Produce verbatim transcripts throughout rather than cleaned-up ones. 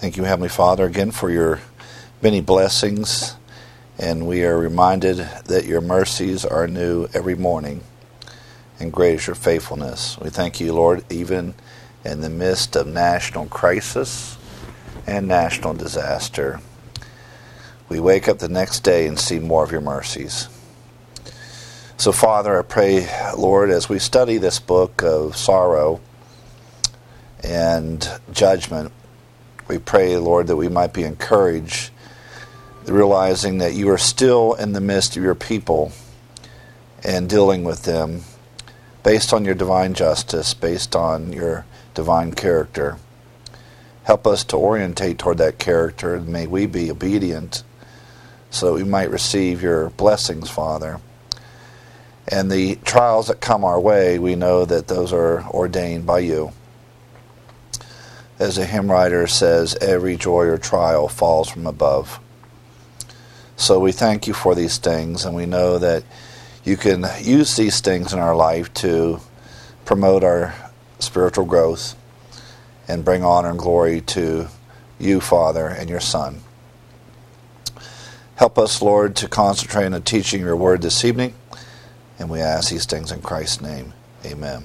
Thank you, Heavenly Father, again for your many blessings, and we are reminded that your mercies are new every morning, and great is your faithfulness. We thank you, Lord, even in the midst of national crisis and national disaster. We wake up the next day and see more of your mercies. So, Father, I pray, Lord, as we study this book of sorrow and judgment, we pray, Lord, that we might be encouraged, realizing that you are still in the midst of your people and dealing with them based on your divine justice, based on your divine character. Help us to orientate toward that character, and may we be obedient so that we might receive your blessings, Father. And the trials that come our way, we know that those are ordained by you. As a hymn writer says, every joy or trial falls from above. So we thank you for these things, and we know that you can use these things in our life to promote our spiritual growth and bring honor and glory to you, Father, and your Son. Help us, Lord, to concentrate on the teaching of your word this evening, and we ask these things in Christ's name. Amen.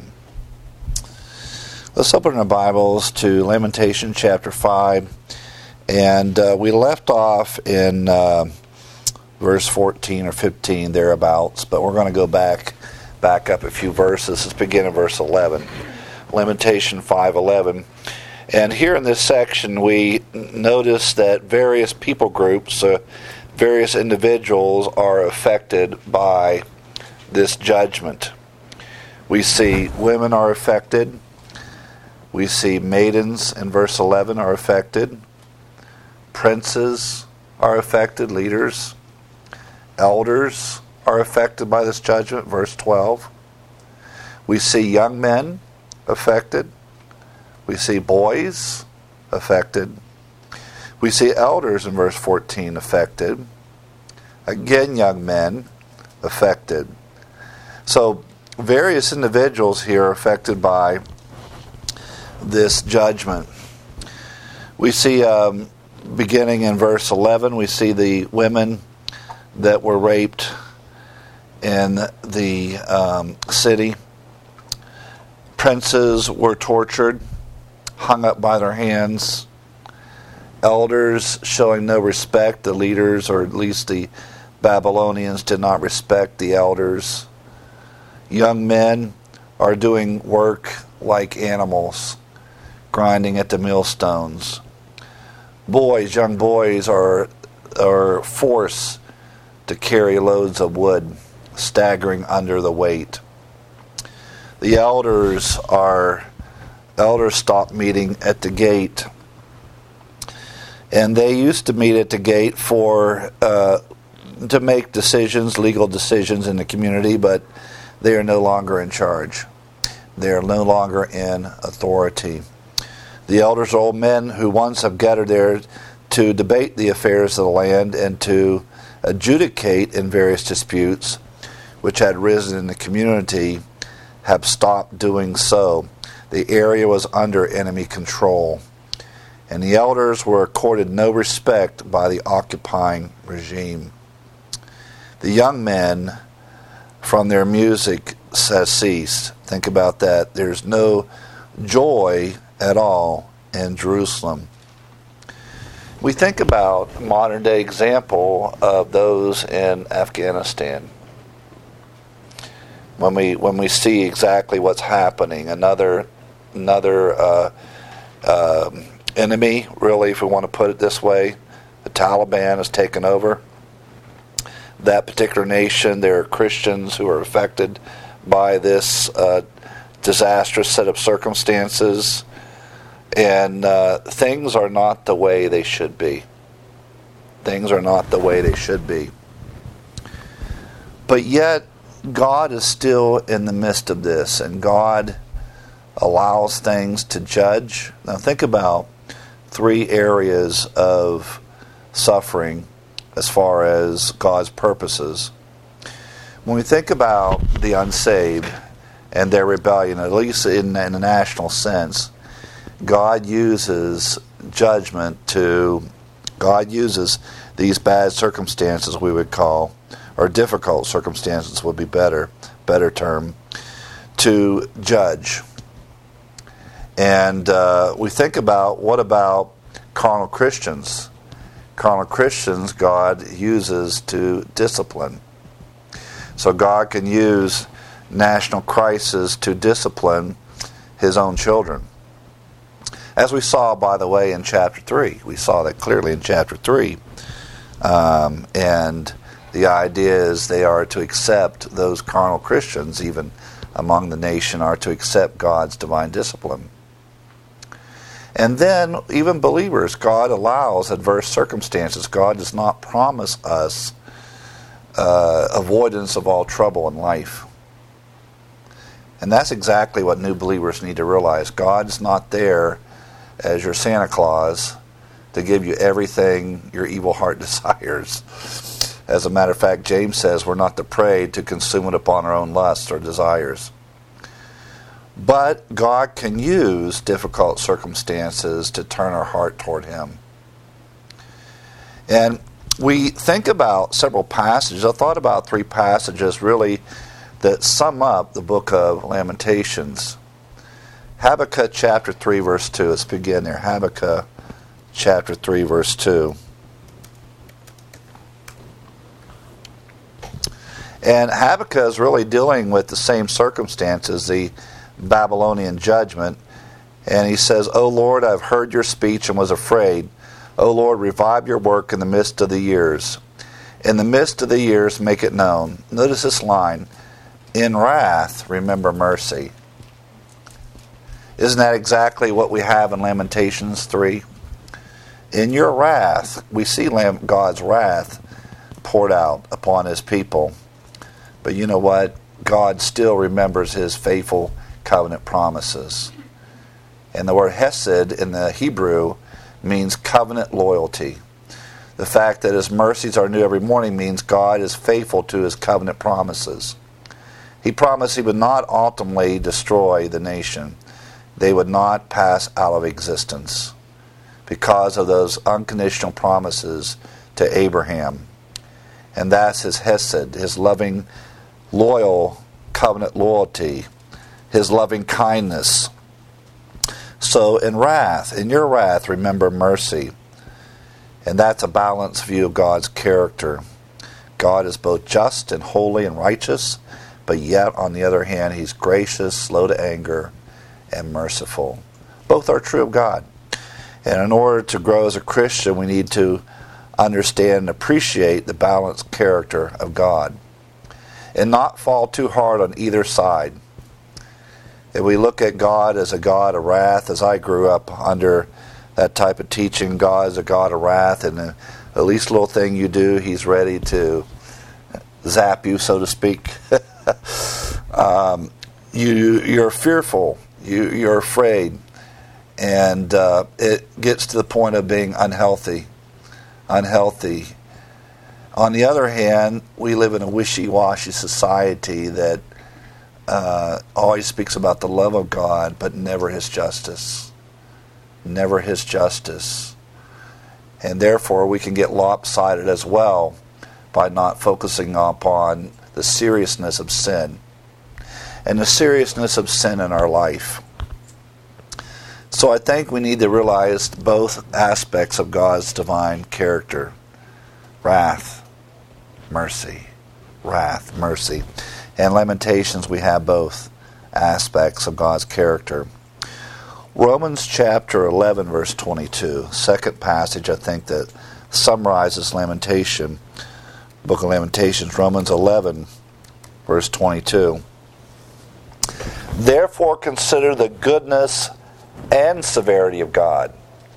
Let's open our Bibles to Lamentation chapter five, and uh, we left off in uh, verse fourteen or fifteen, thereabouts, but we're going to go back back up a few verses. Let's begin in verse eleven. Lamentation five eleven. And here in this section we notice that various people groups, uh, various individuals are affected by this judgment. We see women are affected. We see maidens in verse eleven are affected. Princes are affected, leaders. Elders are affected by this judgment, verse twelve. We see young men affected. We see boys affected. We see elders in verse fourteen affected. Again, young men affected. So, various individuals here are affected by this judgment. We see, um, beginning in verse eleven, we see the women that were raped in the um, city. Princes were tortured, hung up by their hands. Elders showing no respect. The leaders, or at least the Babylonians, did not respect the elders. Young men are doing work like animals, grinding at the millstones. Boys, young boys, are are forced to carry loads of wood, staggering under the weight. The elders are elders stopped meeting at the gate, and they used to meet at the gate for uh, to make decisions, legal decisions in the community, but they are no longer in charge. They are no longer in authority. The elders are old men who once have gathered there to debate the affairs of the land and to adjudicate in various disputes which had risen in the community, have stopped doing so. The area was under enemy control, and the elders were accorded no respect by the occupying regime. The young men, from their music, has ceased. Think about that. There's no joy at all in Jerusalem. We think about modern day example of those in Afghanistan. When we when we see exactly what's happening, another another uh, uh, enemy, really, if we want to put it this way, the Taliban has taken over that particular nation. There are Christians who are affected by this uh, disastrous set of circumstances. And uh, things are not the way they should be. Things are not the way they should be. But yet, God is still in the midst of this, and God allows things to judge. Now think about three areas of suffering as far as God's purposes. When we think about the unsaved and their rebellion, at least in, in a national sense, God uses judgment to, God uses these bad circumstances, we would call, or difficult circumstances would be better, better term, to judge. And uh, we think about, what about carnal Christians? Carnal Christians God uses to discipline. So God can use national crisis to discipline His own children. As we saw, by the way, in chapter three. We saw that clearly in chapter three. Um, and the idea is they are to accept, those carnal Christians, even among the nation, are to accept God's divine discipline. And then, even believers, God allows adverse circumstances. God does not promise us uh, avoidance of all trouble in life. And that's exactly what new believers need to realize. God's not there as your Santa Claus to give you everything your evil heart desires. As a matter of fact, James says we're not to pray to consume it upon our own lusts or desires. But God can use difficult circumstances to turn our heart toward Him. And we think about several passages. I thought about three passages really that sum up the book of Lamentations. Habakkuk chapter three, verse two. Let's begin there. Habakkuk chapter three, verse two. And Habakkuk is really dealing with the same circumstances, the Babylonian judgment. And he says, O Lord, I've heard your speech and was afraid. O Lord, revive your work in the midst of the years. In the midst of the years, make it known. Notice this line. In wrath, remember mercy. Isn't that exactly what we have in Lamentations three? In your wrath, we see God's wrath poured out upon His people. But you know what? God still remembers His faithful covenant promises. And the word hesed in the Hebrew means covenant loyalty. The fact that His mercies are new every morning means God is faithful to His covenant promises. He promised He would not ultimately destroy the nation. They would not pass out of existence because of those unconditional promises to Abraham. And that's His hesed, His loving, loyal covenant loyalty, His loving kindness. So in wrath, in your wrath, remember mercy. And that's a balanced view of God's character. God is both just and holy and righteous, but yet, on the other hand, He's gracious, slow to anger, and merciful. Both are true of God. And in order to grow as a Christian, we need to understand and appreciate the balanced character of God and not fall too hard on either side. If we look at God as a God of wrath, as I grew up under that type of teaching, God is a God of wrath, and the, the least little thing you do, He's ready to zap you, so to speak. um, you, you're fearful. You, you're afraid. And uh, it gets to the point of being unhealthy. Unhealthy. On the other hand, we live in a wishy-washy society that uh, always speaks about the love of God, but never His justice. Never His justice. And therefore, we can get lopsided as well by not focusing upon the seriousness of sin and the seriousness of sin in our life. So I think we need to realize both aspects of God's divine character. Wrath, mercy. Wrath, mercy. In Lamentations, we have both aspects of God's character. Romans chapter eleven, verse twenty-two, second passage I think that summarizes Lamentation, book of Lamentations, Romans eleven, verse twenty-two. Therefore consider the goodness and severity of God.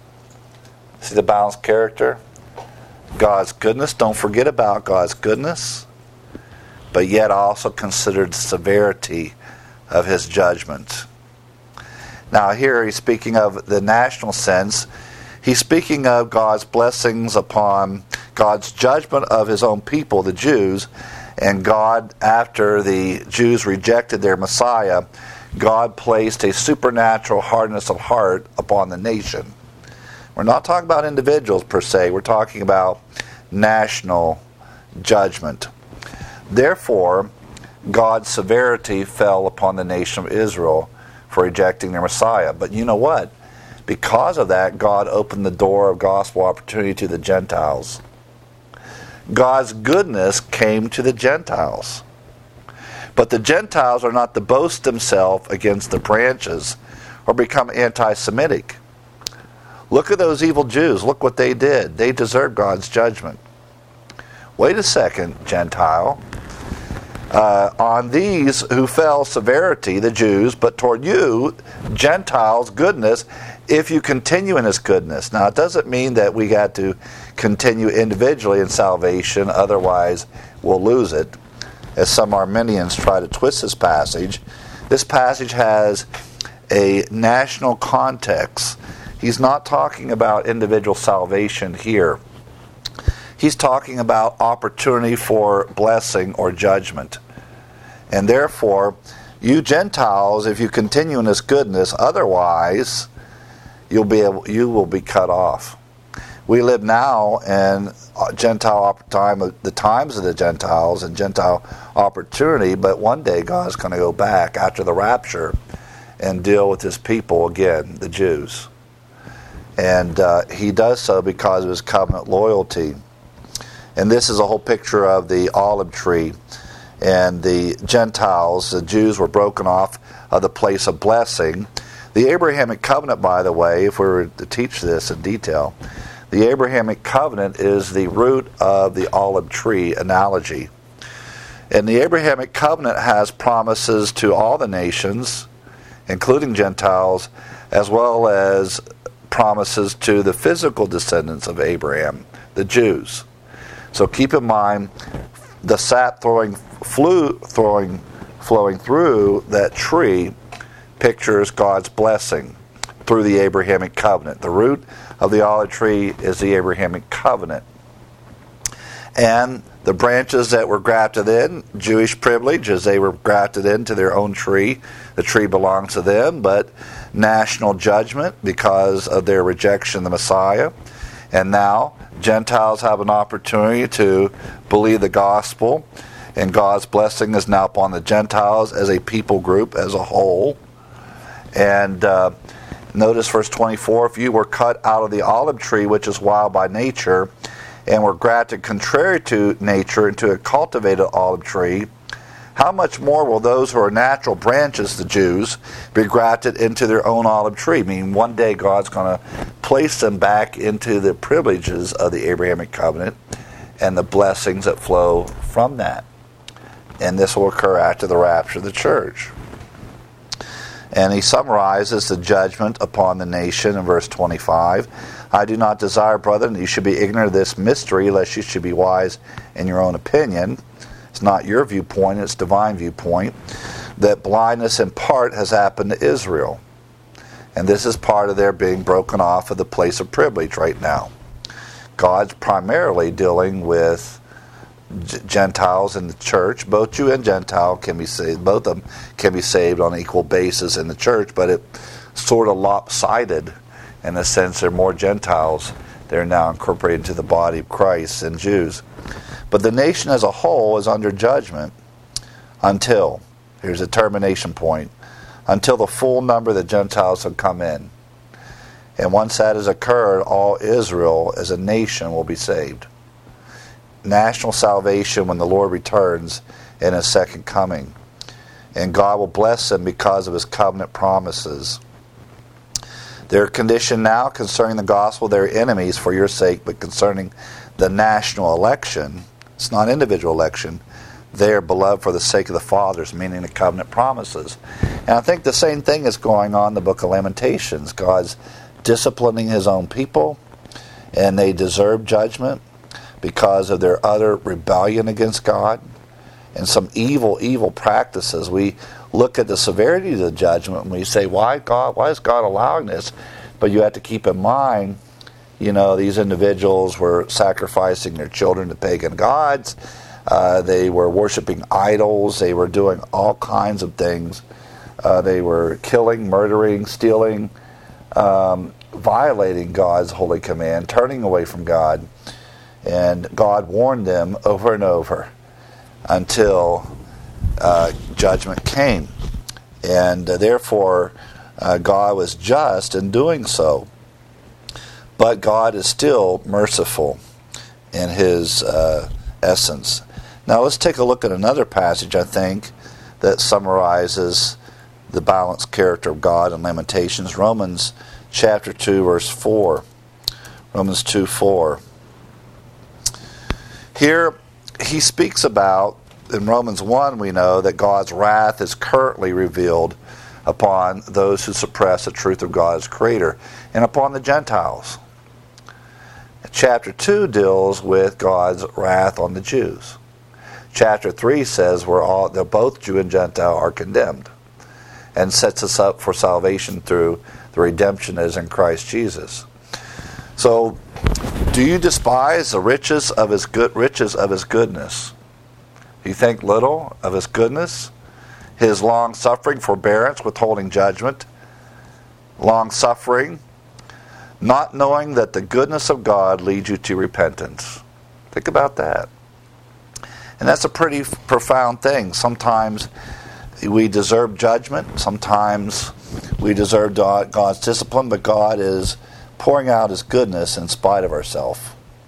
See the balanced character? God's goodness, don't forget about God's goodness, but yet also consider the severity of His judgment. Now here he's speaking of the national sense. He's speaking of God's blessings upon God's judgment of His own people, the Jews, and God, after the Jews rejected their Messiah, God placed a supernatural hardness of heart upon the nation. We're not talking about individuals per se. We're talking about national judgment. Therefore, God's severity fell upon the nation of Israel for rejecting their Messiah. But you know what? Because of that, God opened the door of gospel opportunity to the Gentiles. God's goodness came to the Gentiles. But the Gentiles are not to boast themselves against the branches or become anti-Semitic. Look at those evil Jews. Look what they did. They deserve God's judgment. Wait a second, Gentile. Uh, on these who fell severity, the Jews, but toward you, Gentiles, goodness, if you continue in His goodness. Now, it doesn't mean that we got to continue individually in salvation, otherwise we'll lose it, as some Arminians try to twist this passage. This passage has a national context. He's not talking about individual salvation here. He's talking about opportunity for blessing or judgment. And therefore, you Gentiles, if you continue in this goodness, otherwise you'll be able, you will be cut off. We live now in Gentile time, the times of the Gentiles and Gentile opportunity, but one day God's going to go back after the rapture and deal with His people again, the Jews. And uh, He does so because of His covenant loyalty. And this is a whole picture of the olive tree. And the Gentiles, the Jews, were broken off of the place of blessing. The Abrahamic covenant, by the way, if we were to teach this in detail, the Abrahamic covenant is the root of the olive tree analogy. And the Abrahamic covenant has promises to all the nations, including Gentiles, as well as promises to the physical descendants of Abraham, the Jews. So keep in mind, the sap throwing, flew, throwing, flowing through that tree pictures God's blessing through the Abrahamic covenant. The root of the olive tree is the Abrahamic covenant. And the branches that were grafted in, Jewish privilege, as they were grafted into their own tree. The tree belongs to them, but national judgment because of their rejection of the Messiah. And now Gentiles have an opportunity to believe the gospel, and God's blessing is now upon the Gentiles as a people group as a whole. And uh, notice verse twenty-four, if you were cut out of the olive tree, which is wild by nature, and were grafted contrary to nature into a cultivated olive tree, how much more will those who are natural branches, the Jews, be grafted into their own olive tree? Meaning one day God's going to place them back into the privileges of the Abrahamic covenant and the blessings that flow from that. And this will occur after the rapture of the church. And he summarizes the judgment upon the nation in verse twenty-five. I do not desire, brethren, that you should be ignorant of this mystery, lest you should be wise in your own opinion. It's not your viewpoint, it's divine viewpoint, that blindness in part has happened to Israel. And this is part of their being broken off of the place of privilege right now. God's primarily dealing with G- Gentiles in the church. Both Jew and Gentile can be saved. Both of them can be saved on an equal basis in the church, but it's sort of lopsided in the sense there are more Gentiles. They're now incorporated into the body of Christ than Jews. But the nation as a whole is under judgment until, here's a termination point, until the full number of the Gentiles have come in. And once that has occurred, all Israel as a nation will be saved. National salvation when the Lord returns in His second coming. And God will bless them because of His covenant promises. Their condition now concerning the gospel, they're enemies for your sake, but concerning the national election, it's not individual election, they are beloved for the sake of the fathers, meaning the covenant promises. And I think the same thing is going on in the book of Lamentations. God's disciplining His own people, and they deserve judgment because of their utter rebellion against God and some evil, evil practices. We look at the severity of the judgment and we say, why God? Why is God allowing this? But you have to keep in mind, you know, these individuals were sacrificing their children to pagan gods. Uh, they were worshiping idols. They were doing all kinds of things. Uh, they were killing, murdering, stealing, um, violating God's holy command, turning away from God. And God warned them over and over until uh, judgment came. And uh, therefore, uh, God was just in doing so. But God is still merciful in his uh, essence. Now let's take a look at another passage, I think, that summarizes the balanced character of God in Lamentations. Romans chapter two, verse four. Romans two, four. Here, he speaks about, in Romans one, we know that God's wrath is currently revealed upon those who suppress the truth of God as Creator, and upon the Gentiles. Chapter two deals with God's wrath on the Jews. Chapter three says we're all, that both Jew and Gentile are condemned, and sets us up for salvation through the redemption that is in Christ Jesus. So, do you despise the riches of his good riches of his goodness? Do you think little of his goodness, his long suffering, forbearance, withholding judgment, long suffering, not knowing that the goodness of God leads you to repentance? Think about that. And that's a pretty profound thing. Sometimes we deserve judgment. Sometimes we deserve God's discipline, but God is pouring out his goodness in spite of ourselves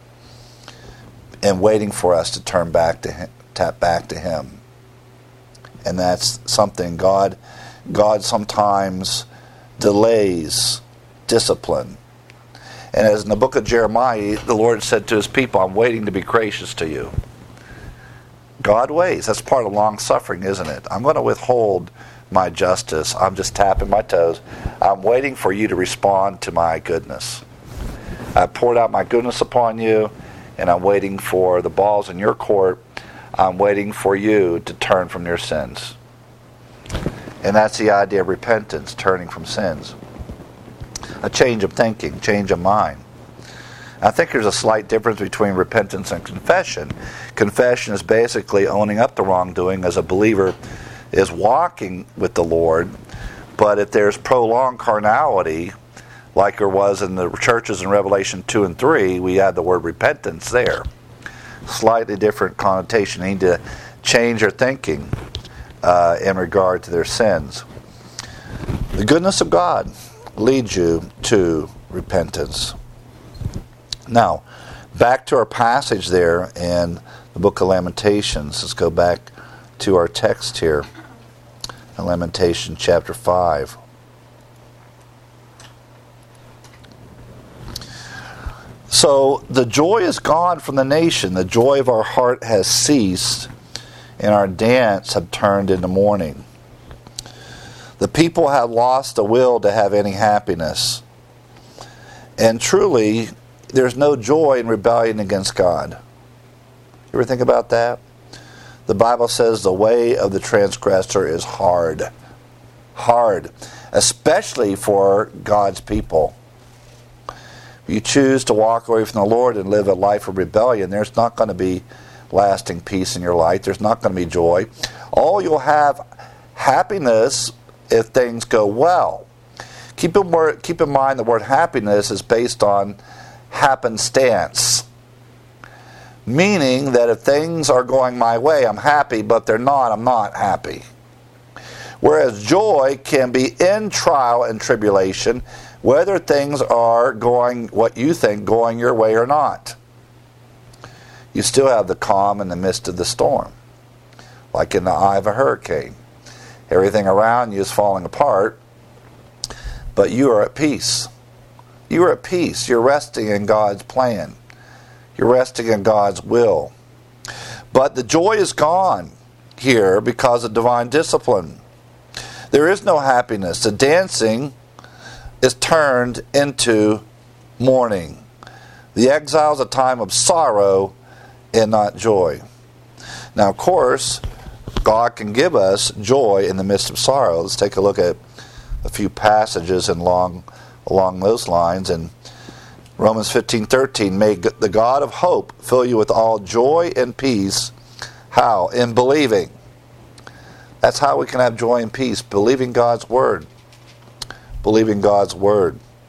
and waiting for us to turn back to him, tap back to him. And that's something God, God sometimes delays discipline. And as in the book of Jeremiah, the Lord said to his people, I'm waiting to be gracious to you. God waits. That's part of long suffering, isn't it? I'm going to withhold my justice. I'm just tapping my toes. I'm waiting for you to respond to my goodness. I poured out my goodness upon you, and I'm waiting for the balls in your court. I'm waiting for you to turn from your sins. And that's the idea of repentance, turning from sins. A change of thinking, change of mind. I think there's a slight difference between repentance and confession. Confession is basically owning up to wrongdoing as a believer is walking with the Lord. But if there's prolonged carnality, like there was in the churches in Revelation two and three, we add the word repentance there. Slightly different connotation. They need to change their thinking uh, in regard to their sins. The goodness of God leads you to repentance. Now, back to our passage there in the book of Lamentations. Let's go back to our text here in Lamentation chapter five. So, the joy is gone from the nation. The joy of our heart has ceased, and our dance have turned into mourning. The people have lost the will to have any happiness. And truly, there's no joy in rebellion against God. You ever think about that? The Bible says the way of the transgressor is hard. Hard. Especially for God's people. If you choose to walk away from the Lord and live a life of rebellion, there's not going to be lasting peace in your life. There's not going to be joy. All you'll have happiness if things go well. Keep in, keep in mind the word happiness is based on happenstance. Meaning that if things are going my way, I'm happy, but if they're not, I'm not happy. Whereas joy can be in trial and tribulation, whether things are going what you think going your way or not. You still have the calm in the midst of the storm. Like in the eye of a hurricane. Everything around you is falling apart, but you are at peace. You are at peace. You're resting in God's plan. You're resting in God's will. But the joy is gone here because of divine discipline. There is no happiness. The dancing is turned into mourning. The exile is a time of sorrow and not joy. Now, of course, God can give us joy in the midst of sorrow. Let's take a look at a few passages along, along those lines. In Romans fifteen thirteen, may the God of hope fill you with all joy and peace. How? In believing. That's how we can have joy and peace, believing God's word. Believing God's word.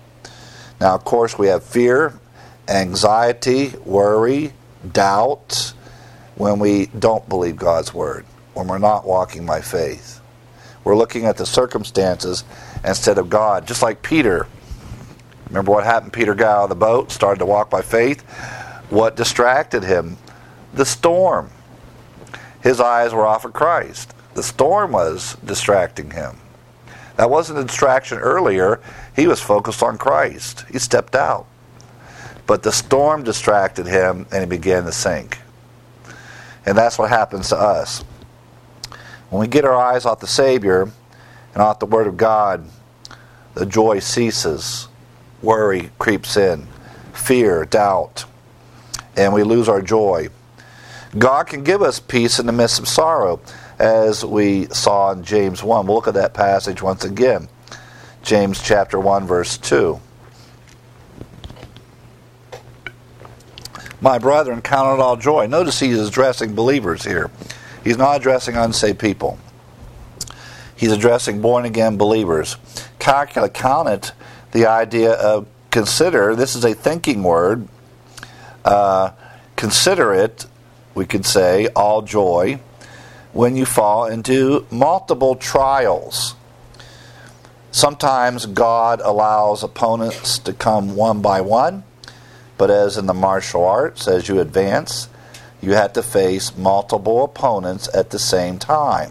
Now, of course, we have fear, anxiety, worry, doubt when we don't believe God's word, when we're not walking by faith. We're looking at the circumstances instead of God, just like Peter. Remember what happened? Peter got out of the boat, started to walk by faith. What distracted him? The storm. His eyes were off of Christ. The storm was distracting him. That wasn't a distraction earlier. He was focused on Christ. He stepped out. But the storm distracted him, and he began to sink. And that's what happens to us. When we get our eyes off the Savior and off the Word of God, the joy ceases. Worry creeps in. Fear, doubt. And we lose our joy. God can give us peace in the midst of sorrow, as we saw in James one. We'll look at that passage once again. James chapter one, verse two. My brethren, count it all joy. Notice he is addressing believers here. He's not addressing unsaved people. He's addressing born-again believers. Calculate, count it, the idea of consider. This is a thinking word. Uh, consider it, we could say, all joy when you fall into multiple trials. Sometimes God allows opponents to come one by one, but as in the martial arts, as you advance, you have to face multiple opponents at the same time.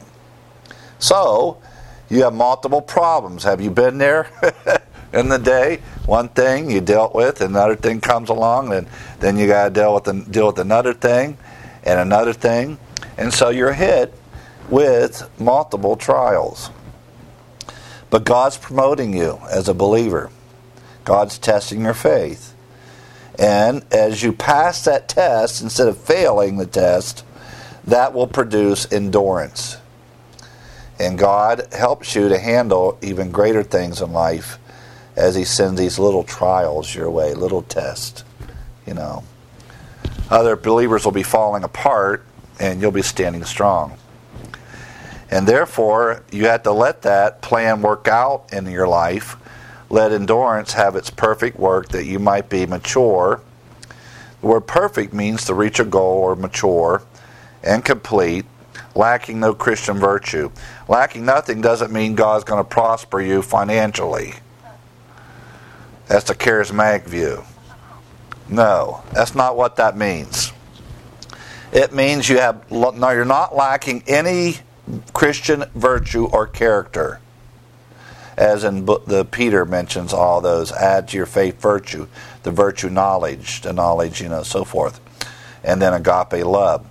So, you have multiple problems. Have you been there in the day? One thing you dealt with, another thing comes along, and then you got to deal with the, deal with another thing, and another thing. And so you're hit with multiple trials. But God's promoting you as a believer. God's testing your faith. And as you pass that test, instead of failing the test, that will produce endurance. And God helps you to handle even greater things in life as He sends these little trials your way, little tests, you know. Other believers will be falling apart, and you'll be standing strong. And therefore, you have to let that plan work out in your life. Let endurance have its perfect work, that you might be mature. The word perfect means to reach a goal, or mature and complete, lacking no Christian virtue. Lacking nothing doesn't mean God's going to prosper you financially. That's the charismatic view. No, that's not what that means. It means you have no, you're not lacking any Christian virtue or character. As in the Peter mentions all those, add to your faith virtue, the virtue knowledge, the knowledge, you know, so forth, and then agape love.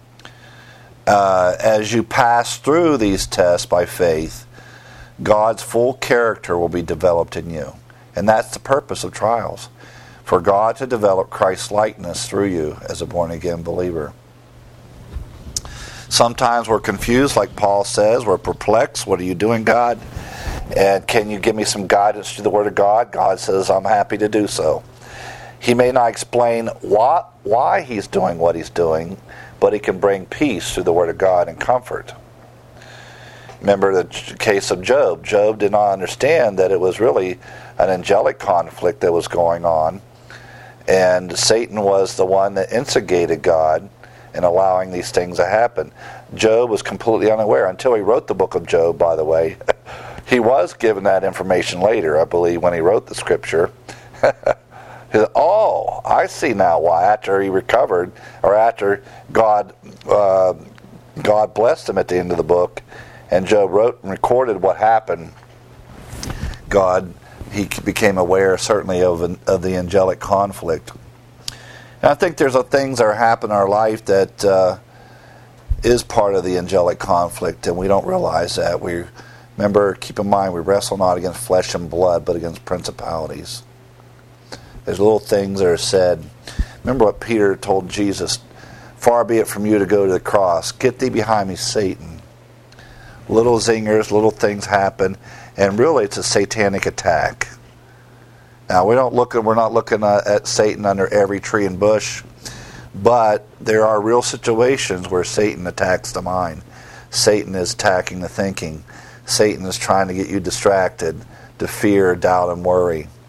Uh, as you pass through these tests by faith, God's full character will be developed in you. And that's the purpose of trials, for God to develop Christ's likeness through you as a born-again believer. Sometimes we're confused, like Paul says. We're perplexed. What are you doing, God? And can you give me some guidance through the Word of God? God says, I'm happy to do so. He may not explain what, why He's doing what He's doing, but He can bring peace through the Word of God and comfort. Remember the case of Job. Job did not understand that it was really an angelic conflict that was going on, and Satan was the one that instigated God in allowing these things to happen. Job was completely unaware until he wrote the book of Job, by the way. He was given that information later, I believe, when he wrote the scripture. He said, oh, I see now why. After he recovered, or after God, uh, God blessed him at the end of the book, and Job wrote and recorded what happened, God, he became aware certainly of, an, of the angelic conflict. And I think there's a things that are happening in our life that uh, is part of the angelic conflict, and we don't realize that. We remember, keep in mind, we wrestle not against flesh and blood, but against principalities. There's little things that are said. Remember what Peter told Jesus, far be it from you to go to the cross. Get thee behind me, Satan. Little zingers, little things happen, and really it's a satanic attack. Now, we don't look, we're not looking at Satan under every tree and bush, but there are real situations where Satan attacks the mind. Satan is attacking the thinking. Satan is trying to get you distracted, to fear, doubt, and worry.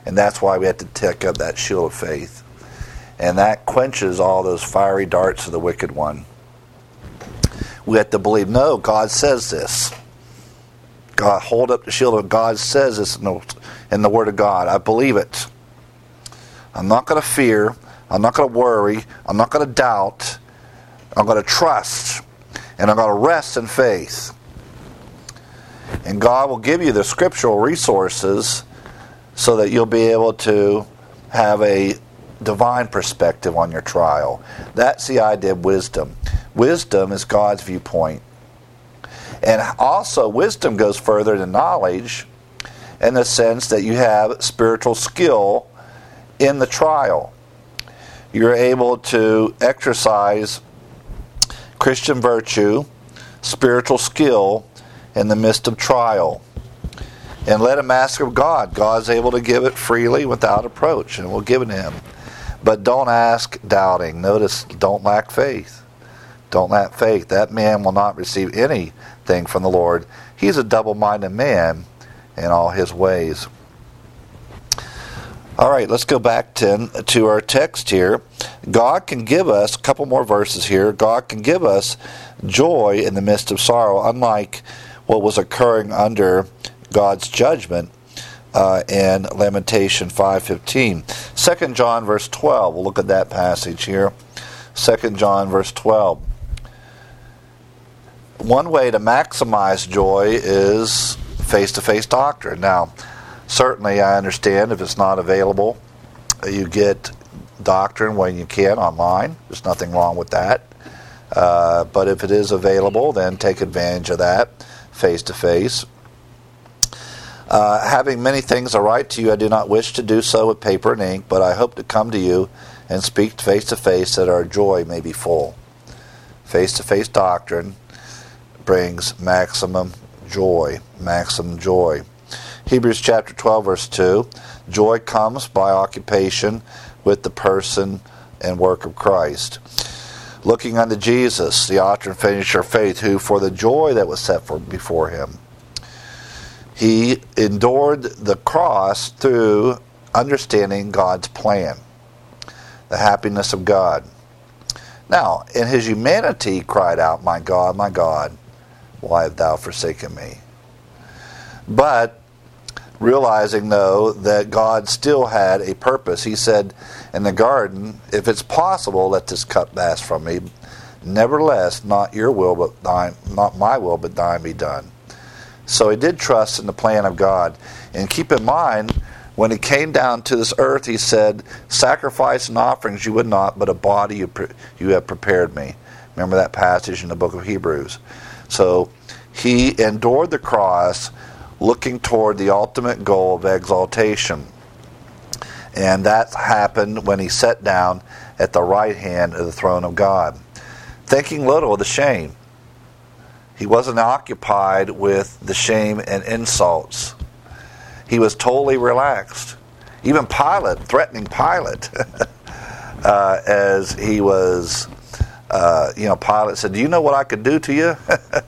And that's why we have to take up that shield of faith. And that quenches all those fiery darts of the wicked one. We have to believe, no, God says this. God, hold up the shield of God says this in the, in the Word of God. I believe it. I'm not going to fear. I'm not going to worry. I'm not going to doubt. I'm going to trust. And I'm going to rest in faith. And God will give you the scriptural resources so that you'll be able to have a divine perspective on your trial. That's the idea of wisdom. Wisdom is God's viewpoint. And also, wisdom goes further than knowledge in the sense that you have spiritual skill in the trial. You're able to exercise Christian virtue, spiritual skill in the midst of trial. And let him ask of God. God's able to give it freely without approach, and we'll give it to him. But don't ask doubting. Notice, don't lack faith. Don't lack faith. That man will not receive anything from the Lord. He's a double-minded man in all his ways. All right, let's go back to, to our text here. God can give us, a couple more verses here, God can give us joy in the midst of sorrow, unlike what was occurring under God's judgment uh, in Lamentation five fifteen. Second John verse twelve, we'll look at that passage here. Second John verse twelve. One way to maximize joy is face-to-face doctrine. Now, certainly I understand if it's not available, you get doctrine when you can online. There's nothing wrong with that. Uh, but if it is available, then take advantage of that face-to-face. Uh, having many things to write to you, I do not wish to do so with paper and ink, but I hope to come to you and speak face-to-face that our joy may be full. Face-to-face doctrine brings maximum joy, maximum joy. Hebrews chapter twelve, verse two, joy comes by occupation with the person and work of Christ. Looking unto Jesus, the author and finisher of faith, who for the joy that was set for before him, he endured the cross through understanding God's plan, the happiness of God. Now, in his humanity, he cried out, my God, my God, why hast thou forsaken me? But realizing, though, that God still had a purpose, he said in the garden, if it's possible, let this cup pass from me. Nevertheless, not your will, but thine, not my will, but thine be done. So he did trust in the plan of God. And keep in mind, when he came down to this earth, he said, sacrifice and offerings you would not, but a body you, pre- you have prepared me. Remember that passage in the book of Hebrews. So he endured the cross, looking toward the ultimate goal of exaltation. And that happened when he sat down at the right hand of the throne of God, thinking little of the shame. He wasn't occupied with the shame and insults. He was totally relaxed. Even Pilate, threatening Pilate, uh, as he was, uh, you know, Pilate said, do you know what I could do to you?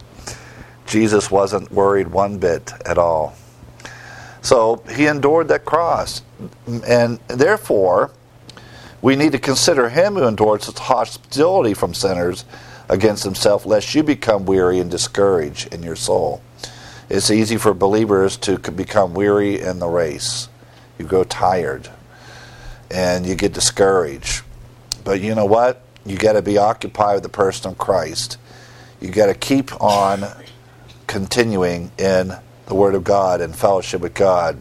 Jesus wasn't worried one bit at all. So he endured that cross. And therefore, we need to consider him who endured such hostility from sinners against himself, lest you become weary and discouraged in your soul. It's easy for believers to become weary in the race. You grow tired and you get discouraged. But you know what? You got to be occupied with the person of Christ. You got to keep on continuing in the Word of God and fellowship with God.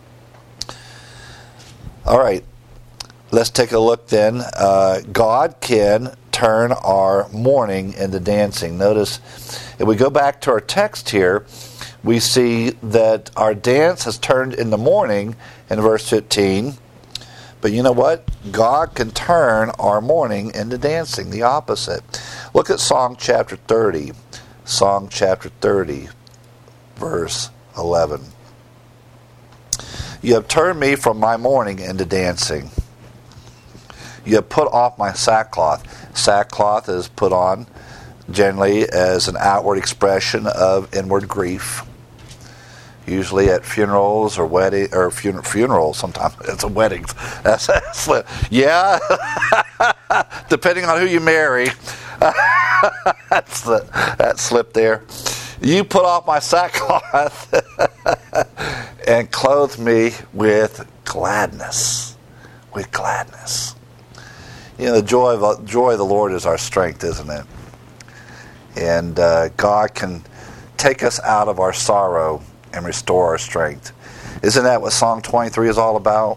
All right, let's take a look then. Uh, God can turn our mourning into dancing. Notice, if we go back to our text here, we see that our dance has turned into mourning in verse fifteen. But you know what? God can turn our mourning into dancing, the opposite. Look at Psalm chapter thirty. Psalm chapter thirty, verse eleven. You have turned me from my mourning into dancing. You have put off my sackcloth. Sackcloth is put on generally as an outward expression of inward grief. usually at funerals or wedding or fun- funerals. Sometimes it's a wedding. That's, that's yeah, depending on who you marry. That's the that slip there. You put off my sackcloth and clothe me with gladness. With gladness. You know, the joy of joy of the Lord is our strength, isn't it? And uh, God can take us out of our sorrow and restore our strength. Isn't that what Psalm twenty-three is all about?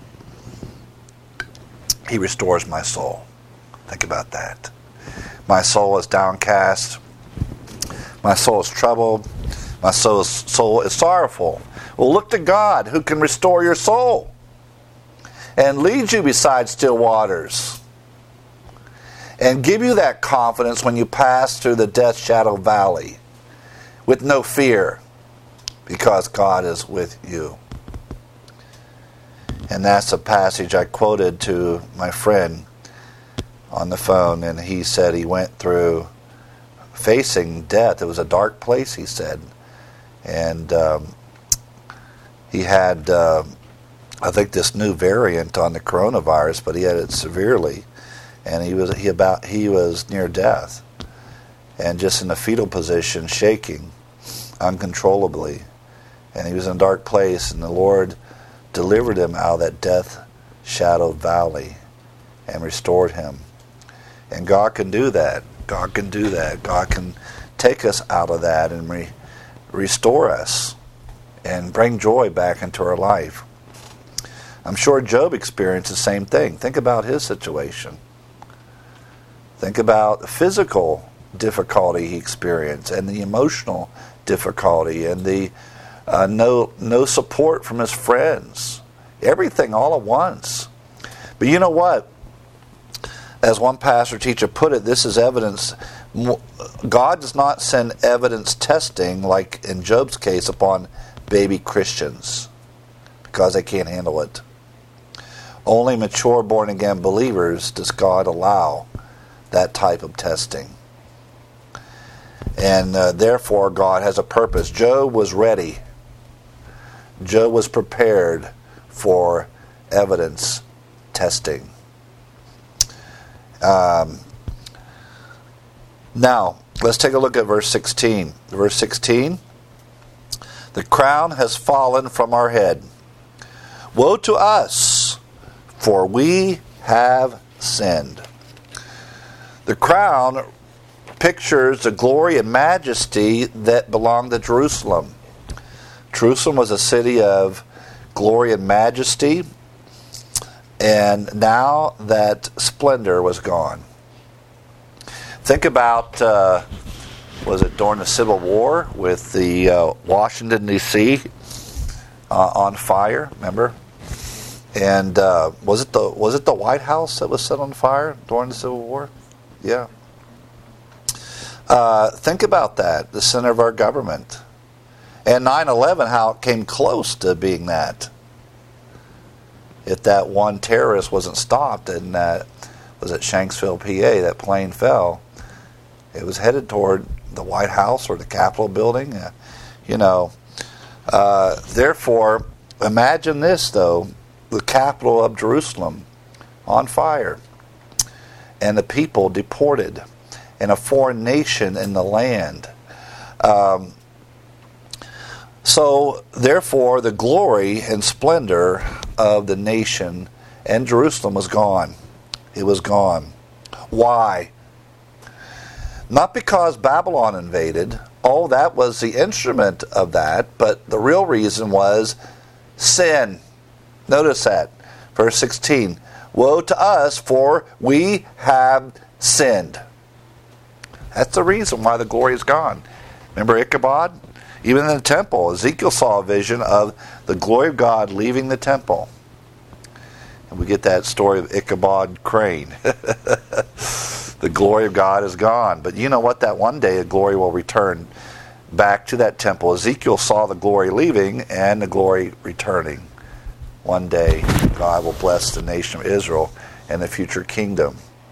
He restores my soul. Think about that. My soul is downcast. My soul is troubled. My soul is, soul is sorrowful. Well, look to God who can restore your soul and lead you beside still waters and give you that confidence when you pass through the death shadow valley with no fear, because God is with you. And that's a passage I quoted to my friend on the phone, and he said he went through facing death. It was a dark place, he said. And um, he had, uh, I think, this new variant on the coronavirus, but he had it severely. And he was he about he was near death, and just in a fetal position, shaking uncontrollably. And he was in a dark place, and the Lord delivered him out of that death shadow valley and restored him. And God can do that. God can do that. God can take us out of that and re- restore us and bring joy back into our life. I'm sure Job experienced the same thing. Think about his situation. Think about the physical difficulty he experienced and the emotional difficulty and the uh, no no support from his friends. Everything all at once. But you know what? As one pastor teacher put it, this is evidence. God does not send evidence testing, like in Job's case, upon baby Christians because they can't handle it. Only mature born-again believers does God allow that type of testing. And uh, therefore, God has a purpose. Job was ready. Job was prepared for evidence testing. Um, now, let's take a look at verse sixteen. Verse sixteen, the crown has fallen from our head. Woe to us, for we have sinned. The crown pictures the glory and majesty that belonged to Jerusalem. Jerusalem was a city of glory and majesty, and now that splendor was gone. Think about, uh, was it during the Civil War with the uh, Washington, D C uh, on fire, remember? And uh, was it the was it the White House that was set on fire during the Civil War? Yeah. Uh, think about that, the center of our government. And nine eleven, how it came close to being that. If that one terrorist wasn't stopped, and that was at Shanksville, P A, that plane fell, it was headed toward the White House or the Capitol building. Uh, you know, uh, therefore, imagine this, though, the capital of Jerusalem on fire, and the people deported, and a foreign nation in the land. Um, so, therefore, the glory and splendor of the nation and Jerusalem was gone. It was gone. Why? Not because Babylon invaded. Oh, that was the instrument of that, but the real reason was sin. Notice that. Verse sixteen. Woe to us, for we have sinned. That's the reason why the glory is gone. Remember Ichabod? Even in the temple, Ezekiel saw a vision of the glory of God leaving the temple. And we get that story of Ichabod Crane. The glory of God is gone. But you know what? That one day the glory will return back to that temple. Ezekiel saw the glory leaving and the glory returning. One day God will bless the nation of Israel and the future kingdom.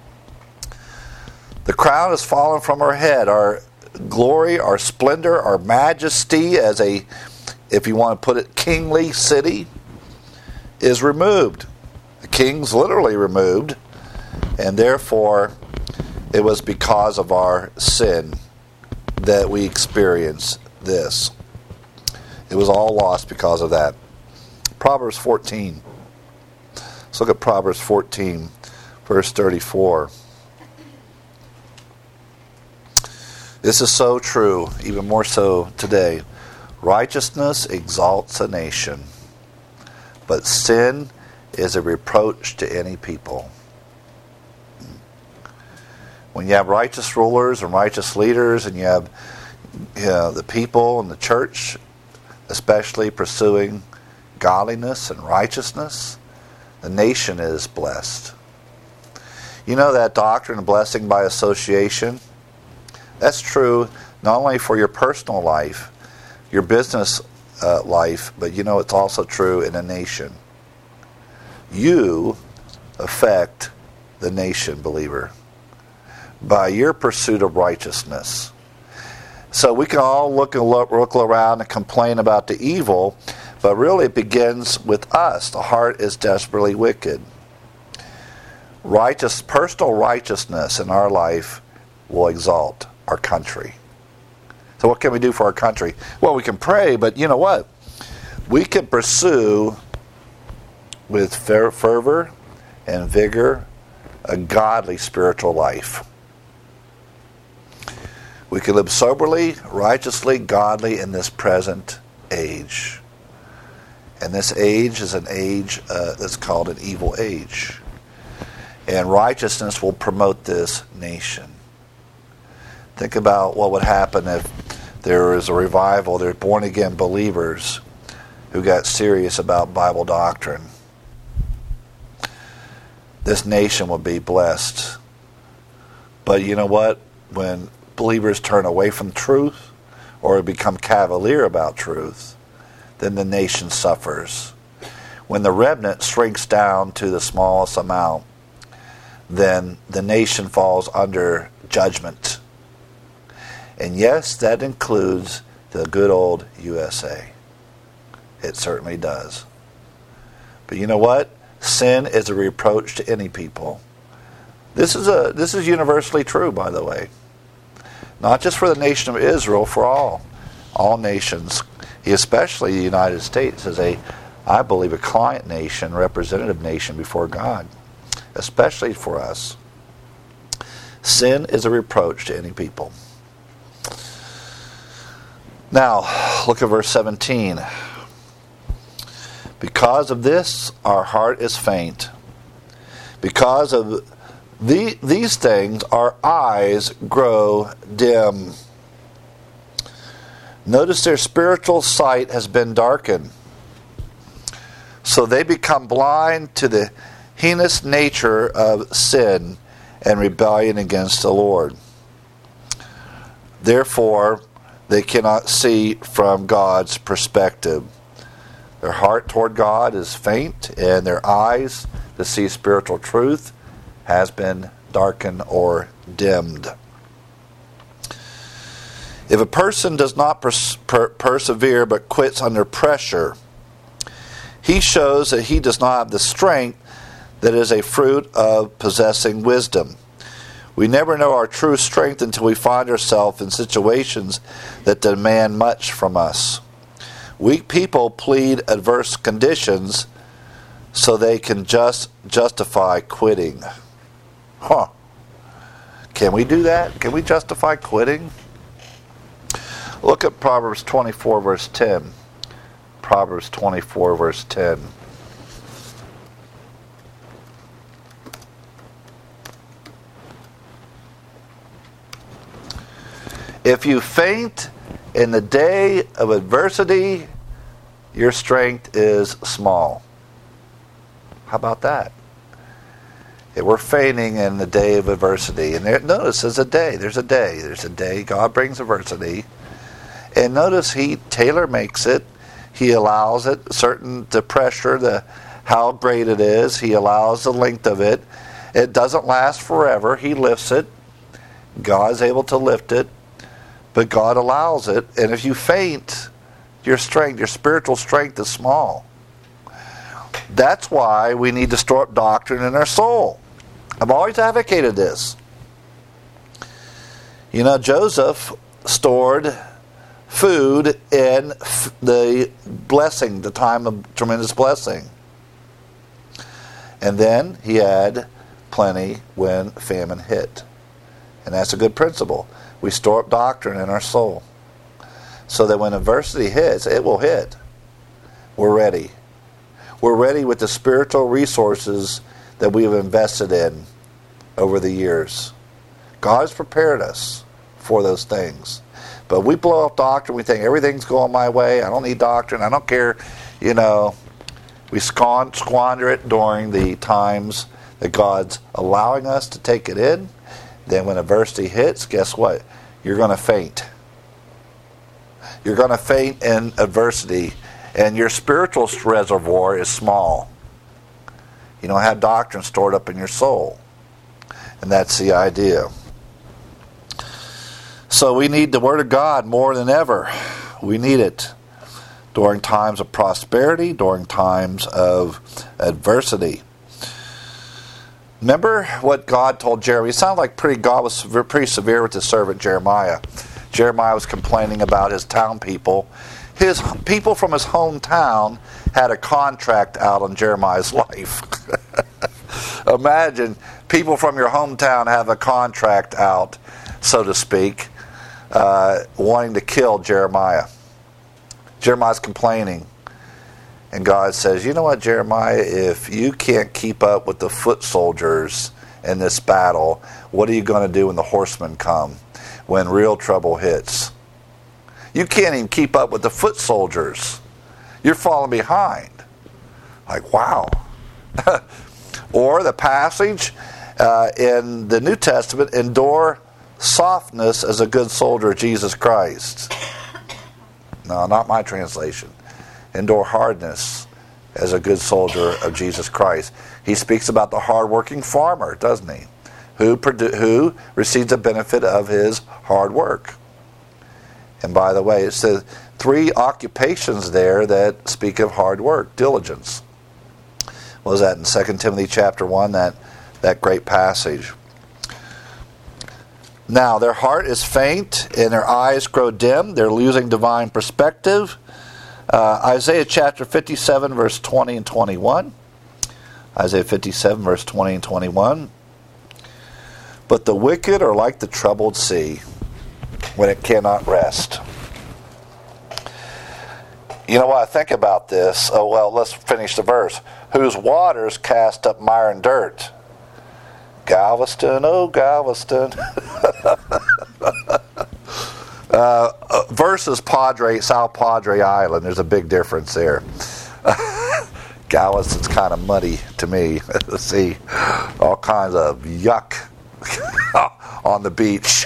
The crown has fallen from our head. Our glory, our splendor, our majesty as a if you want to put it, kingly city is removed. The king's literally removed, and therefore it was because of our sin that we experienced this. It was all lost because of that. Proverbs fourteen. Let's look at Proverbs fourteen, verse thirty-four. This is so true, even more so today. Righteousness exalts a nation, but sin is a reproach to any people. When you have righteous rulers and righteous leaders, and you have you know, the people and the church especially pursuing godliness and righteousness, the nation is blessed. You know that doctrine of blessing by association? That's true not only for your personal life, your business uh, life, but you know it's also true in a nation. You affect the nation, believer, by your pursuit of righteousness. So we can all look, look, look around and complain about the evil, but really it begins with us. The heart is desperately wicked. Righteous, personal righteousness in our life will exalt our country. So what can we do for our country? Well, we can pray, but you know what? We can pursue with fervor and vigor a godly spiritual life. We can live soberly, righteously, godly in this present age. And this age is an age uh, that's called an evil age. And righteousness will promote this nation. Think about what would happen if there was a revival. There were born-again believers who got serious about Bible doctrine. This nation would be blessed. But you know what? When believers turn away from truth or become cavalier about truth, then the nation suffers. When the remnant shrinks down to the smallest amount, then the nation falls under judgment. And yes, that includes the good old U S A. It certainly does. But you know what? Sin is a reproach to any people. This is a this is universally true, by the way. Not just for the nation of Israel, for all. All nations, especially the United States, is a, I believe, a client nation, representative nation before God. Especially for us. Sin is a reproach to any people. Now, look at verse seventeen. Because of this, our heart is faint. Because of the, these things, our eyes grow dim. Notice their spiritual sight has been darkened. So they become blind to the heinous nature of sin and rebellion against the Lord. Therefore, they cannot see from God's perspective. Their heart toward God is faint, and their eyes to see spiritual truth has been darkened or dimmed. If a person does not pers- per- persevere but quits under pressure, he shows that he does not have the strength that is a fruit of possessing wisdom. We never know our true strength until we find ourselves in situations that demand much from us. Weak people plead adverse conditions so they can just justify quitting. Huh. Can we do that? Can we justify quitting? Look at Proverbs twenty-four, verse ten. Proverbs twenty-four, verse ten. If you faint in the day of adversity, your strength is small. How about that? If we're fainting in the day of adversity, and there, notice there's a day, there's a day, there's a day, God brings adversity, and notice He tailor makes it, He allows it, certain the pressure, the how great it is, He allows the length of it. It doesn't last forever, He lifts it, God's able to lift it, but God allows it, and if you faint, your strength, your spiritual strength is small. That's why we need to store up doctrine in our soul. I've always advocated this. You know, Joseph stored food in the blessing, the time of tremendous blessing. And then he had plenty when famine hit. And that's a good principle. We store up doctrine in our soul, so that when adversity hits, it will hit. We're ready. We're ready with the spiritual resources that we have invested in over the years. God has prepared us for those things. But we blow up doctrine. We think everything's going my way. I don't need doctrine. I don't care. You know, we squander it during the times that God's allowing us to take it in. Then when adversity hits, guess what? You're going to faint. You're going to faint in adversity. And your spiritual reservoir is small. You don't have doctrine stored up in your soul. And that's the idea. So we need the Word of God more than ever. We need it during times of prosperity, during times of adversity. Remember what God told Jeremiah? It sounded like pretty, God was pretty severe with his servant Jeremiah. Jeremiah was complaining about his town people. His people from his hometown had a contract out on Jeremiah's life. Imagine people from your hometown have a contract out, so to speak, uh, wanting to kill Jeremiah. Jeremiah's complaining. And God says, you know what, Jeremiah, if you can't keep up with the foot soldiers in this battle, what are you going to do when the horsemen come, when real trouble hits? You can't even keep up with the foot soldiers. You're falling behind. Like, wow. Or the passage uh, in the New Testament, endure softness as a good soldier of Jesus Christ. No, not my translation. Endure hardness as a good soldier of Jesus Christ. He speaks about the hard-working farmer, doesn't he? Who, produ- who receives the benefit of his hard work. And by the way, it says three occupations there that speak of hard work, diligence. What was that in Second Timothy chapter one, that, that great passage? Now, their heart is faint and their eyes grow dim. They're losing divine perspective. Uh, Isaiah chapter fifty-seven, verse twenty and twenty-one. Isaiah fifty-seven, verse twenty and twenty-one. But the wicked are like the troubled sea, when it cannot rest. You know what, I think about this. Oh, well, let's finish the verse. Whose waters cast up mire and dirt. Galveston, oh Galveston. uh, versus Padre, South Padre Island. There's a big difference there. Galveston's kind of muddy to me. See, all kinds of yuck on the beach.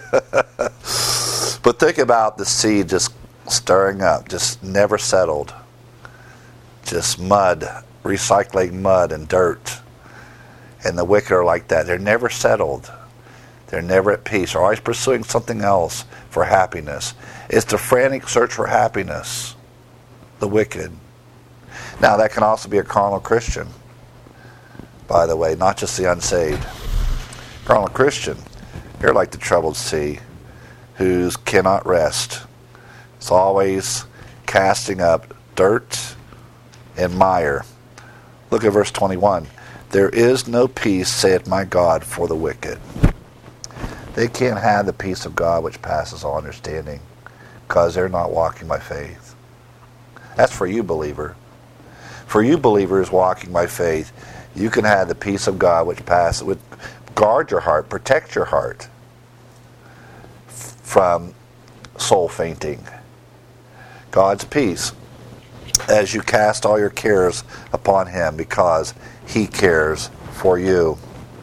But think about the sea just stirring up, just never settled. Just mud, recycling mud and dirt. And the wicked are like that. They're never settled. They're never at peace. They're always pursuing something else for happiness. It's the frantic search for happiness. The wicked. Now, that can also be a carnal Christian, by the way, not just the unsaved. Carnal Christian, you're like the troubled sea, who cannot rest. It's always casting up dirt and mire. Look at verse twenty-one. There is no peace, saith my God, for the wicked. They can't have the peace of God which passes all understanding, because they're not walking by faith. That's for you, believer. For you, believers walking by faith, you can have the peace of God which passes, which guard your heart, protect your heart from soul fainting. God's peace as you cast all your cares upon Him, because He cares for you.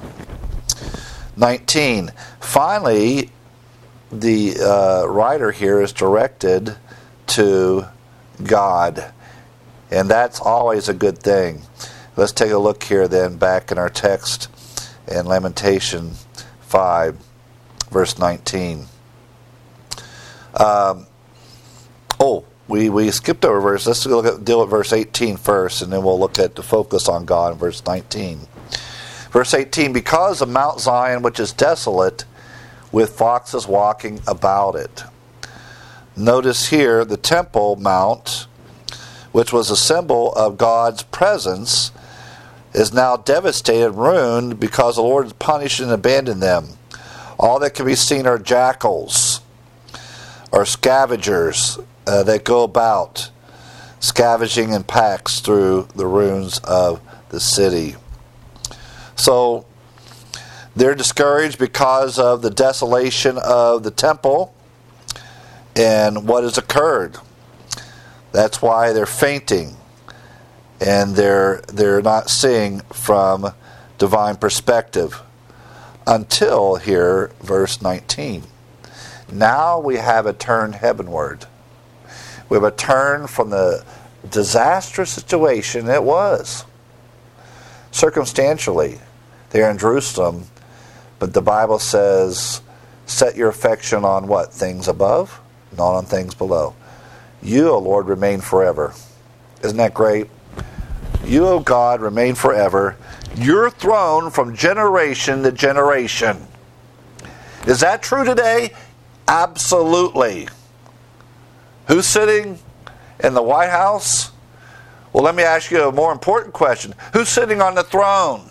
nineteen. Finally, the uh, writer here is directed to God, and that's always a good thing. Let's take a look here then back in our text in Lamentation five, verse nineteen. Um, oh, we, we skipped over verse. Let's look at, deal with verse eighteen first, and then we'll look at the focus on God in verse nineteen. Verse eighteen, because of Mount Zion, which is desolate, with foxes walking about it. Notice here the Temple Mount, which was a symbol of God's presence, is now devastated, ruined, because the Lord has punished and abandoned them. All that can be seen are jackals, or scavengers uh, that go about, scavenging in packs through the ruins of the city. So they're discouraged because of the desolation of the temple and what has occurred. That's why they're fainting, and they're they're not seeing from divine perspective until here, verse nineteen. Now we have a turn heavenward. We have a turn from the disastrous situation it was. Circumstantially, they're in Jerusalem, but the Bible says, set your affection on what? Things above, not on things below. You, O Lord, remain forever. Isn't that great? You, O God, remain forever. Your throne from generation to generation. Is that true today? Absolutely. Who's sitting in the White House? Well, let me ask you a more important question. Who's sitting on the throne?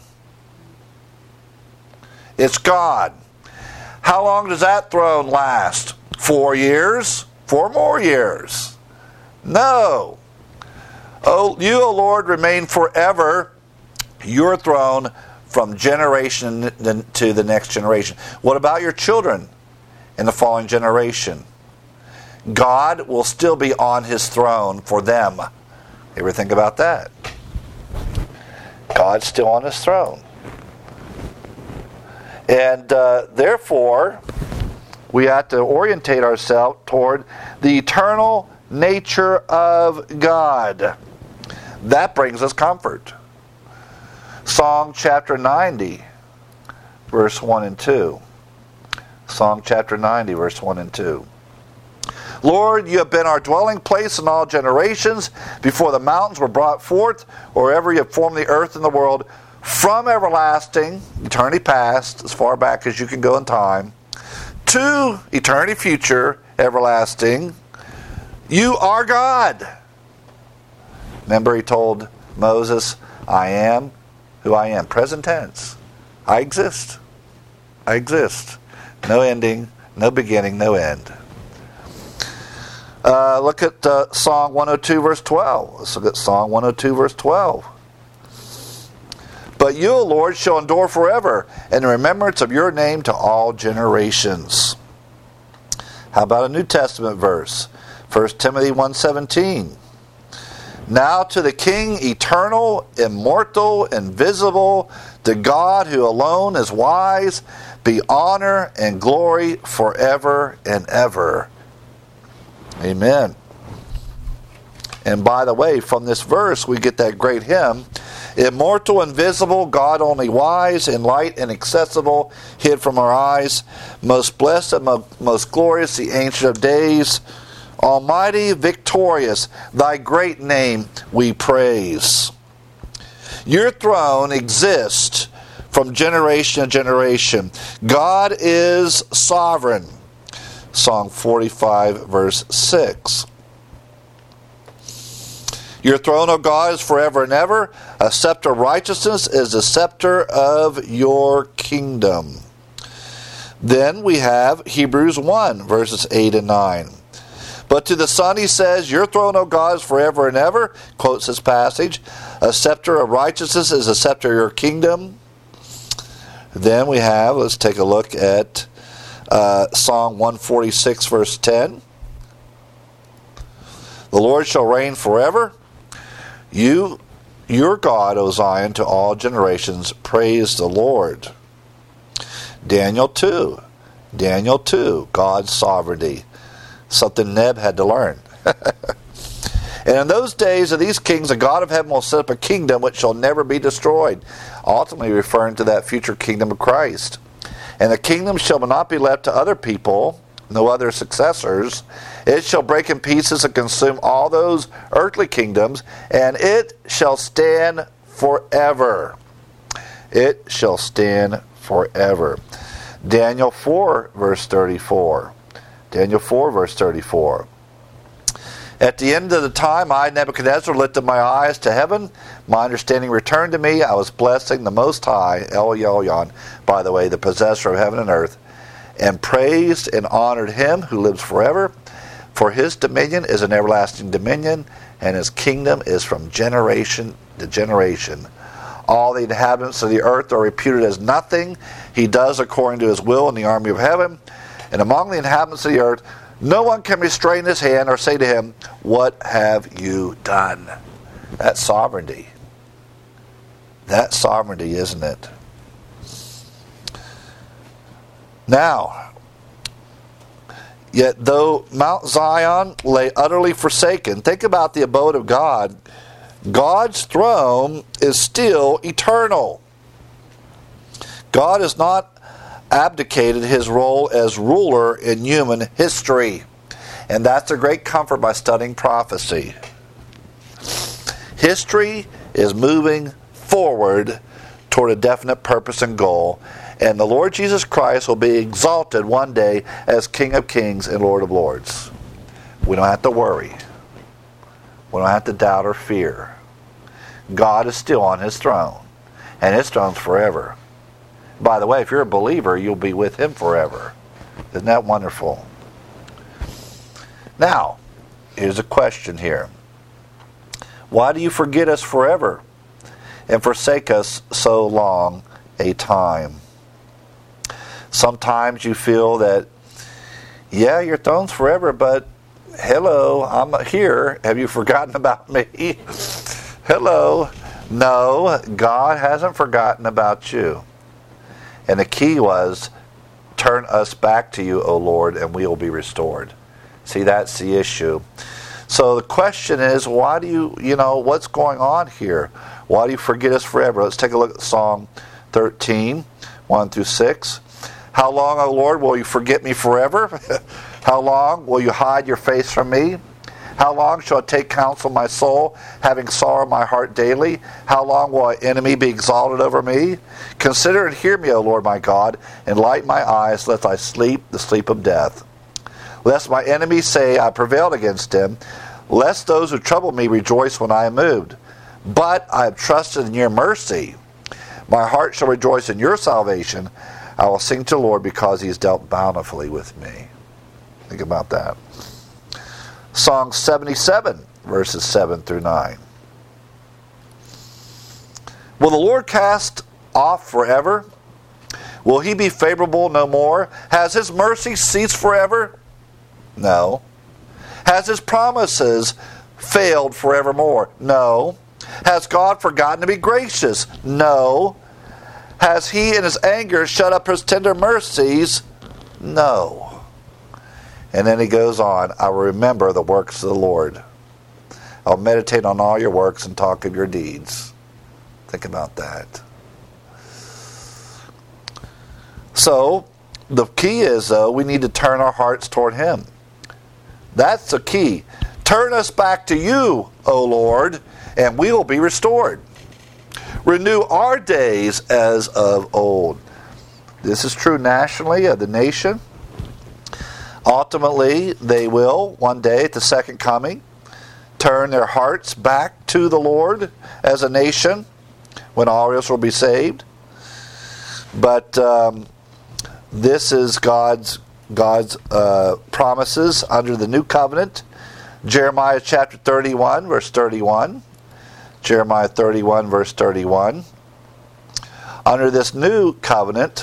It's God. How long does that throne last? Four years? Four more years? No. Oh, you, O Lord, remain forever. Your throne from generation to the next generation. What about your children in the following generation? God will still be on his throne for them. Ever think about that? God's still on his throne. And uh, therefore, we have to orientate ourselves toward the eternal nature of God. That brings us comfort. Psalm chapter ninety, verse one and two. Psalm chapter ninety, verse one and two. Lord, you have been our dwelling place in all generations, before the mountains were brought forth, or ever you have formed the earth and the world, from everlasting, eternity past, as far back as you can go in time, to eternity future, everlasting, you are God. Remember, he told Moses, I am who I am. Present tense. I exist. I exist. No ending, no beginning, no end. Uh, look at uh, Psalm one oh two, verse twelve. Let's look at Psalm one oh two, verse twelve. But you, O Lord, shall endure forever, and the remembrance of your name to all generations. How about a New Testament verse? First Timothy one seventeen. Now to the King, eternal, immortal, invisible, to God who alone is wise, be honor and glory forever and ever. Amen. And by the way, from this verse we get that great hymn, immortal, invisible, God only wise, in light inaccessible, hid from our eyes, most blessed and most glorious, the Ancient of Days, Almighty, victorious, thy great name we praise. Your throne exists from generation to generation. God is sovereign. Psalm forty-five, verse six. Your throne, O God, is forever and ever. A scepter of righteousness is the scepter of your kingdom. Then we have Hebrews one, verses eight and nine. But to the Son he says, your throne, O God, is forever and ever. Quotes this passage. A scepter of righteousness is the scepter of your kingdom. Then we have, let's take a look at uh, Psalm one forty-six, verse ten. The Lord shall reign forever. You, your God, O Zion, to all generations, praise the Lord. Daniel two. Daniel two, God's sovereignty. Something Neb had to learn. And in those days of these kings, the God of heaven will set up a kingdom which shall never be destroyed. Ultimately referring to that future kingdom of Christ. And the kingdom shall not be left to other people, no other successors. It shall break in pieces and consume all those earthly kingdoms, and it shall stand forever. It shall stand forever. Daniel four, verse thirty-four. Daniel four, verse thirty-four. At the end of the time, I, Nebuchadnezzar, lifted my eyes to heaven. My understanding returned to me. I was blessing the Most High, El Elyon, by the way, the possessor of heaven and earth, and praised and honored him who lives forever. For his dominion is an everlasting dominion, and his kingdom is from generation to generation. All the inhabitants of the earth are reputed as nothing. He does according to his will in the army of heaven. And among the inhabitants of the earth, no one can restrain his hand or say to him, "What have you done?" That's sovereignty. That's sovereignty, isn't it? Now, yet though Mount Zion lay utterly forsaken, think about the abode of God. God's throne is still eternal. God has not abdicated his role as ruler in human history. And that's a great comfort by studying prophecy. History is moving forward toward a definite purpose and goal, and the Lord Jesus Christ will be exalted one day as King of Kings and Lord of Lords. We don't have to worry. We don't have to doubt or fear. God is still on his throne, and his throne's forever. By the way, if you're a believer, you'll be with him forever. Isn't that wonderful? Now, here's a question here. Why do you forget us forever and forsake us so long a time? Sometimes you feel that, yeah, your throne's forever, but hello, I'm here. Have you forgotten about me? Hello. No, God hasn't forgotten about you. And the key was, turn us back to you, O Lord, and we will be restored. See, that's the issue. So the question is, why do you, you know, what's going on here? Why do you forget us forever? Let's take a look at Psalm thirteen, one through six. How long, O Lord, will you forget me forever? How long will you hide your face from me? How long shall I take counsel my soul, having sorrow in my heart daily? How long will an enemy be exalted over me? Consider and hear me, O Lord my God, and light my eyes, lest I sleep the sleep of death. Lest my enemies say, I prevailed against him. Lest those who trouble me rejoice when I am moved. But I have trusted in your mercy. My heart shall rejoice in your salvation. I will sing to the Lord because he has dealt bountifully with me. Think about that. Psalm seventy-seven, verses seven through nine. Will the Lord cast off forever? Will he be favorable no more? Has his mercy ceased forever? No. Has his promises failed forevermore? No. Has God forgotten to be gracious? No. Has he in his anger shut up his tender mercies? No. And then he goes on, I will remember the works of the Lord. I'll meditate on all your works and talk of your deeds. Think about that. So, the key is, though, we need to turn our hearts toward him. That's the key. Turn us back to you, O Lord, and we will be restored. Renew our days as of old. This is true nationally of the nation. Ultimately, they will, one day at the second coming, turn their hearts back to the Lord as a nation when all else will be saved. But um, this is God's God's uh, promises under the new covenant. Jeremiah chapter thirty-one, verse thirty-one. Jeremiah thirty-one, verse thirty-one. Under this new covenant,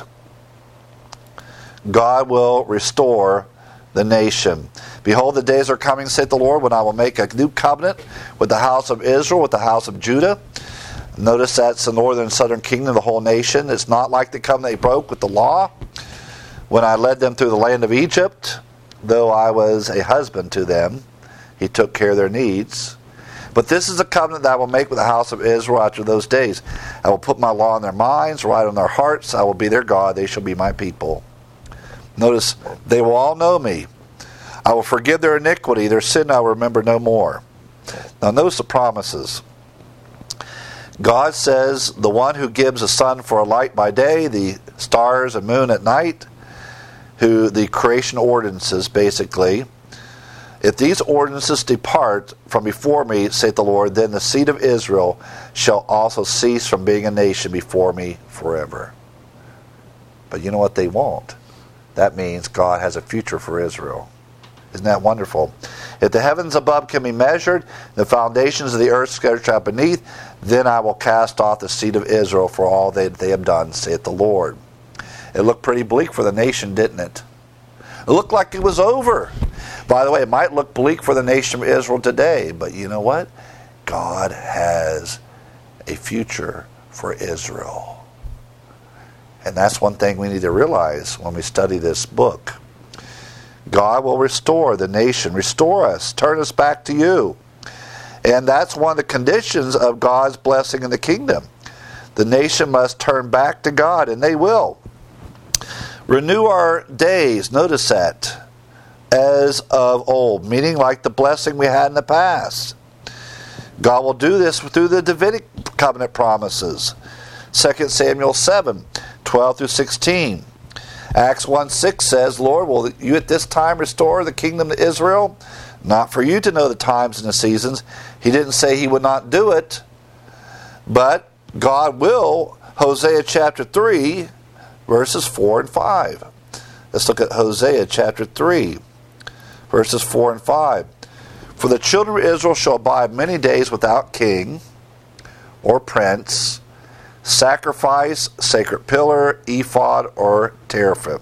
God will restore the nation. Behold, the days are coming, saith the Lord, when I will make a new covenant with the house of Israel, with the house of Judah. Notice that's the northern and southern kingdom, the whole nation. It's not like the covenant they broke with the law when I led them through the land of Egypt. Though I was a husband to them, he took care of their needs. But this is a covenant that I will make with the house of Israel after those days. I will put my law in their minds, write on their hearts. I will be their God. They shall be my people. Notice, they will all know me. I will forgive their iniquity, their sin I will remember no more. Now notice the promises. God says, the one who gives the sun for a light by day, the stars and moon at night, who the creation ordinances basically, if these ordinances depart from before me, saith the Lord, then the seed of Israel shall also cease from being a nation before me forever. But you know what they won't? That means God has a future for Israel. Isn't that wonderful? If the heavens above can be measured, the foundations of the earth scattered out beneath, then I will cast off the seed of Israel for all that they have done, saith the Lord. It looked pretty bleak for the nation, didn't it? It looked like it was over. By the way, it might look bleak for the nation of Israel today, but you know what? God has a future for Israel. And that's one thing we need to realize when we study this book. God will restore the nation, restore us, turn us back to you. And that's one of the conditions of God's blessing in the kingdom. The nation must turn back to God, and they will. Renew our days, notice that, as of old, meaning like the blessing we had in the past. God will do this through the Davidic covenant promises. Second Samuel seven, twelve through sixteen. Acts one six says, Lord, will you at this time restore the kingdom to Israel? Not for you to know the times and the seasons. He didn't say he would not do it, but God will. Hosea chapter three, verses four and five. Let's look at Hosea chapter three, verses four and five. For the children of Israel shall abide many days without king or prince, sacrifice, sacred pillar, ephod, or teraphim.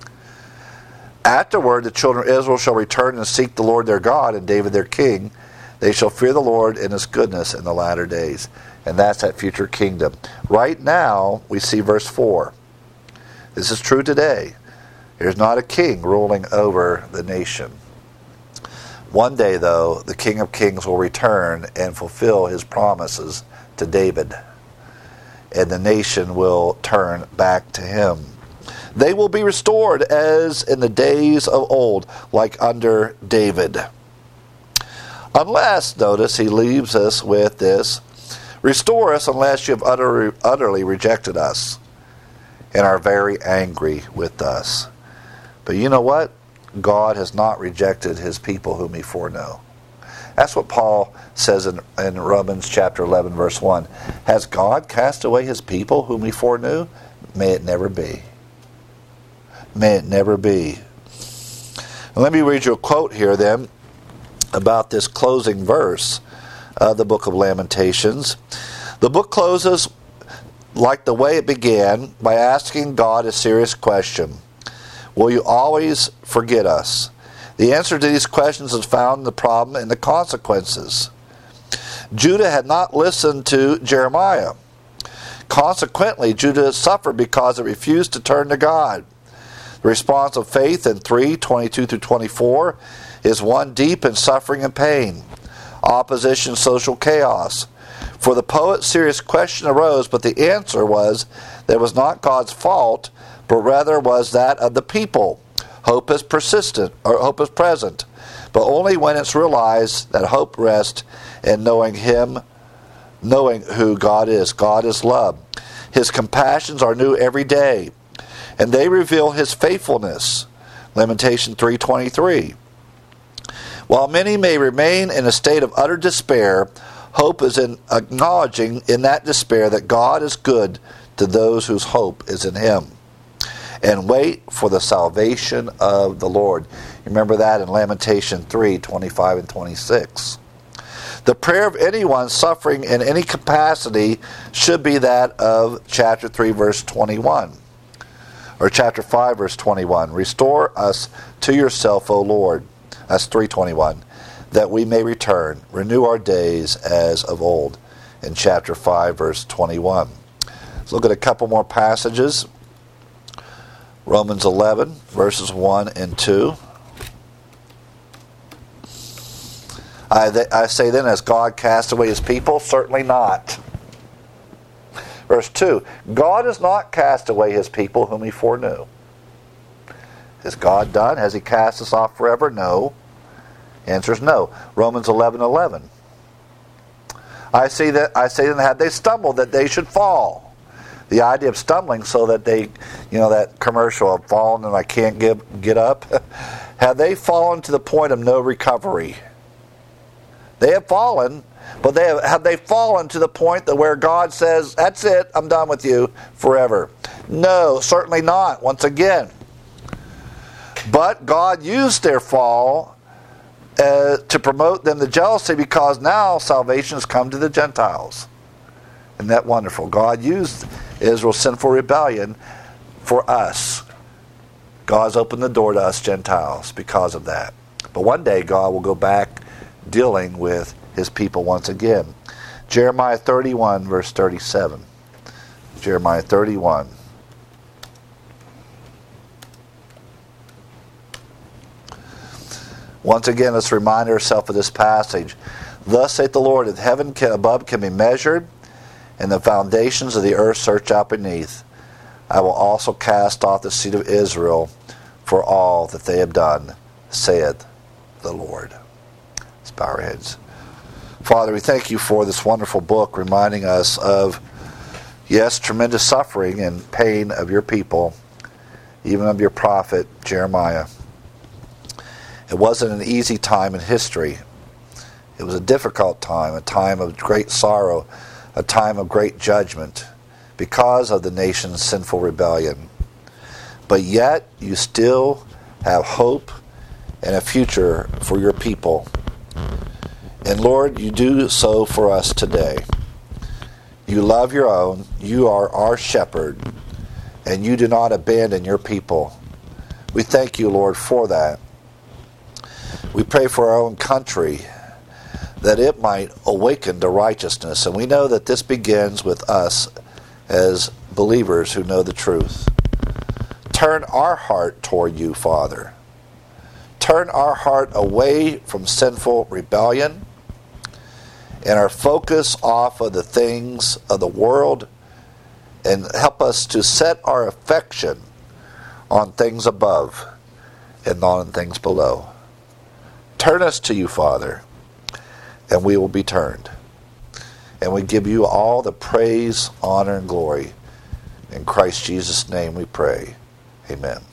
Afterward, the children of Israel shall return and seek the Lord their God and David their king. They shall fear the Lord and his goodness in the latter days. And that's that future kingdom. Right now, we see verse four. This is true today. There's not a king ruling over the nation. One day, though, the King of Kings will return and fulfill his promises to David. And the nation will turn back to him. They will be restored as in the days of old, like under David. Unless, notice, he leaves us with this, restore us unless you have utterly, utterly rejected us and are very angry with us. But you know what? God has not rejected his people whom he foreknow. That's what Paul says in, in Romans chapter eleven, verse one. Has God cast away his people whom he foreknew? May it never be. May it never be. And let me read you a quote here then about this closing verse of the book of Lamentations. The book closes like the way it began, by asking God a serious question. Will you always forget us? The answer to these questions is found in the problem and the consequences. Judah had not listened to Jeremiah. Consequently, Judah suffered because it refused to turn to God. The response of faith in three, twenty-two through twenty-four is one deep in suffering and pain. Opposition, social chaos. For the poet, serious question arose, but the answer was that it was not God's fault, but rather was that of the people. Hope is persistent, or hope is present, but only when it's realized that hope rests in knowing Him, knowing who God is. God is love. His compassions are new every day, and they reveal His faithfulness. Lamentation three twenty-three. While many may remain in a state of utter despair, hope is in acknowledging in that despair that God is good to those whose hope is in Him. And wait for the salvation of the Lord. Remember that in Lamentation three twenty-five and twenty-six. The prayer of anyone suffering in any capacity should be that of chapter three, verse twenty-one. Or chapter five, verse twenty-one. Restore us to yourself, O Lord. That's three twenty-one. That we may return. Renew our days as of old. In chapter five, verse twenty-one. Let's look at a couple more passages. Romans eleven, verses one and two. I, th- I say then, has God cast away His people? Certainly not. Verse two, God has not cast away His people whom He foreknew. Is God done? Has he cast us off forever? No. Answer is no. Romans eleven eleven. I see that I say then, had they stumbled, that they should fall. The idea of stumbling so that they, you know, that commercial of fallen and I can't get get up. Have they fallen to the point of no recovery? They have fallen, but they have, have they fallen to the point that where God says, that's it, I'm done with you forever? No, certainly not, once again. But God used their fall uh, to promote them to jealousy, because now salvation has come to the Gentiles. Isn't that wonderful? God used Israel's sinful rebellion for us. God's opened the door to us Gentiles because of that. But one day God will go back dealing with his people once again. Jeremiah thirty-one, verse thirty-seven. Jeremiah thirty-one. Once again, let's remind ourselves of this passage. Thus saith the Lord, that heaven can, above can be measured, and the foundations of the earth searched out beneath. I will also cast off the seed of Israel for all that they have done, saith the Lord. Let's bow our heads. Father, we thank you for this wonderful book reminding us of, yes, tremendous suffering and pain of your people, even of your prophet Jeremiah. It wasn't an easy time in history. It was a difficult time, a time of great sorrow, a time of great judgment because of the nation's sinful rebellion. But yet, you still have hope and a future for your people. And Lord, you do so for us today. You love your own, you are our shepherd, and you do not abandon your people. We thank you, Lord, for that. We pray for our own country, that it might awaken to righteousness. And we know that this begins with us as believers who know the truth. Turn our heart toward you, Father. Turn our heart away from sinful rebellion and our focus off of the things of the world, and help us to set our affection on things above and not on things below. Turn us to you, Father, and we will be turned. And we give you all the praise, honor, and glory. In Christ Jesus' name we pray. Amen.